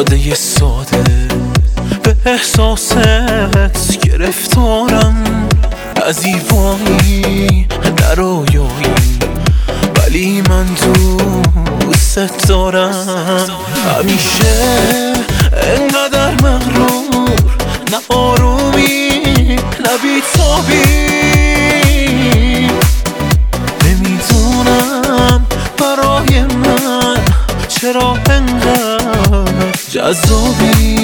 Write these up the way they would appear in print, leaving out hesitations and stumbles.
ساده به احساست گرفتارم، از ایوانی در رویایی، ولی من دوست دارم. همیشه انقدر مغرور، نه آرومی نه بی‌تابی، نمیدونم برای من چرا انقدر جذابی.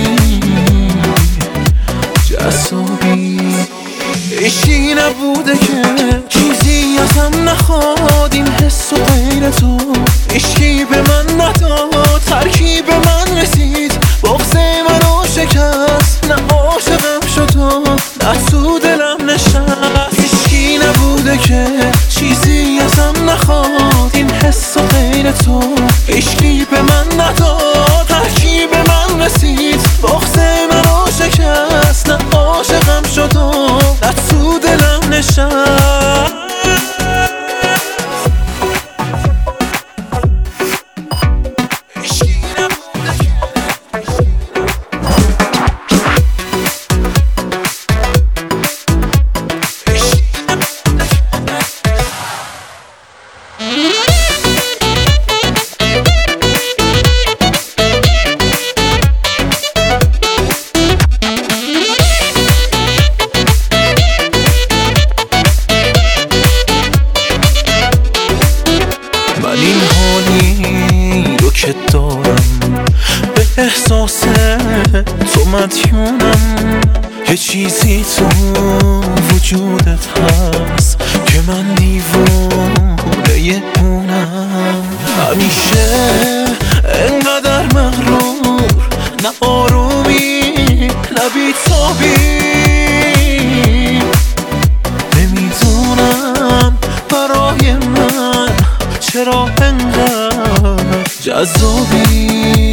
عشقی نبوده که چیزی ازم نخواد، این حس و غیر تو عشقی به من نداد، ترکیب من رسید بغض منو شکست، نه عاشقم شد و نه تو دلم نشست. عشقی نبوده که چیزی ازم نخواد، این حس و غیر تو عشقی به من نداد، ترکیب من رسید بغض منو شکست، نه عاشقم شد و نه تو دلم نشست. این حالی رو که دارم به احساس تو مدیونم، یه چیزی تو وجودت هست که من دیوانه اونم. همیشه انقدر مغرور، نه آرومی نه بی‌تابی، نمیدونم برای من چرا انقدر جذابی.